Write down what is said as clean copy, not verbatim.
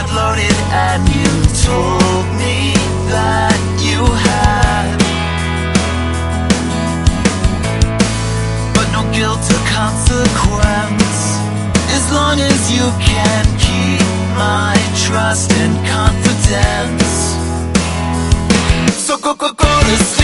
loaded and you told me that you had, but no guilt or consequence, as long as you can keep my trust and confidence. So go to sleep.